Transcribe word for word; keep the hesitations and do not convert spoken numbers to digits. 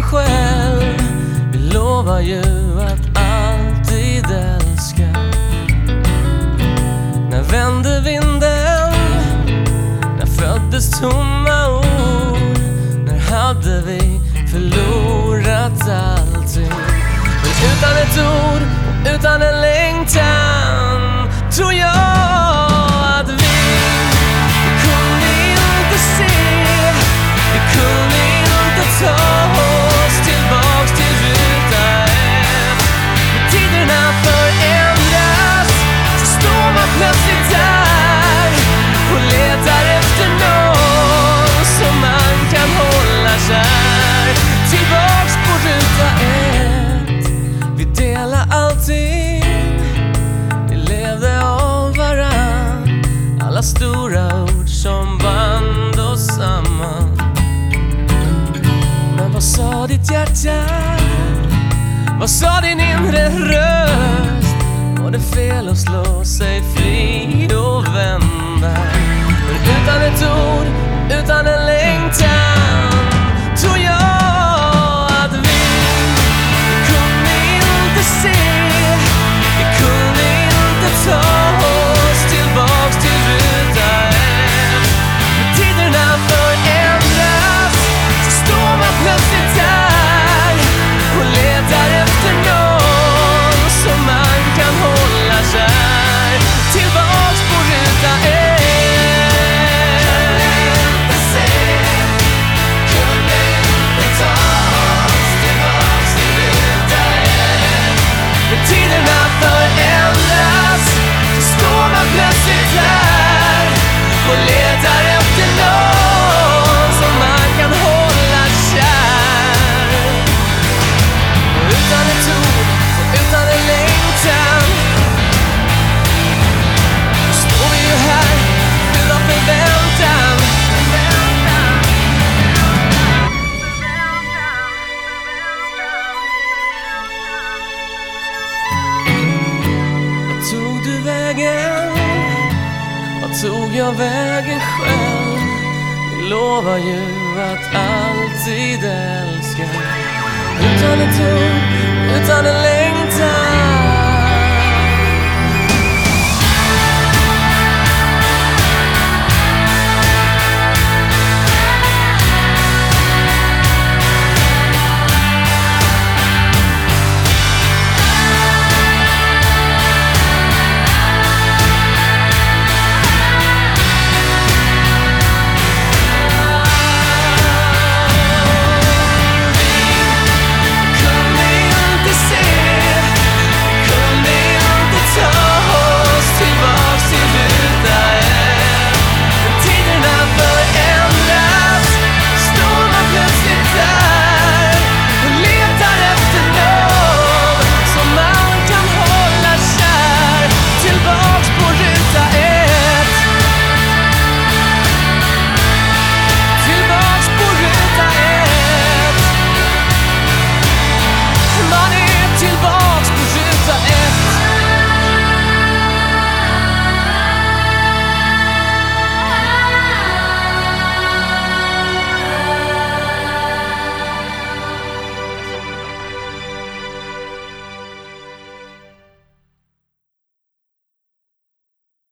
själv. Vi lovar ju att alltid älska. När vände vinden? När föddes tomma ord? När hade vi förlorat allting? Men utan ett ord och utan en längtan tror jag att vi Vi kunde inte se, vi kunde inte ta oss tillbaks till ruta ett. När tiderna förändras så står man plötsligt där och letar efter någon som man kan hålla kär. Tillbaks på ruta ett. Vi delar allting, vi levde av varann. Alla stora ord som band oss samman. Men vad sa ditt hjärta? Vad sa din inre röst? Var det fel att slå sig fri och vända? Men utan ett ord, utan en längtan tror jag att vi Vi kunde inte se, vi kunde inte ta oss tillbaks till ruta ett. När tiderna förändras så står man plötsligt där och letar efter någon som man kan hålla kär. Tillbaks på ruta ett. När tiderna förändras så står man plötsligt där och letar efter någon som man kan hålla kär. Och utan ett ord och utan en längtan så står vi ju här fyllda av förväntan. Vad tog du vägen? Vad tog jag vägen själv? Vi lovar ju att alltid älska. Utan ett ord, utan en längtan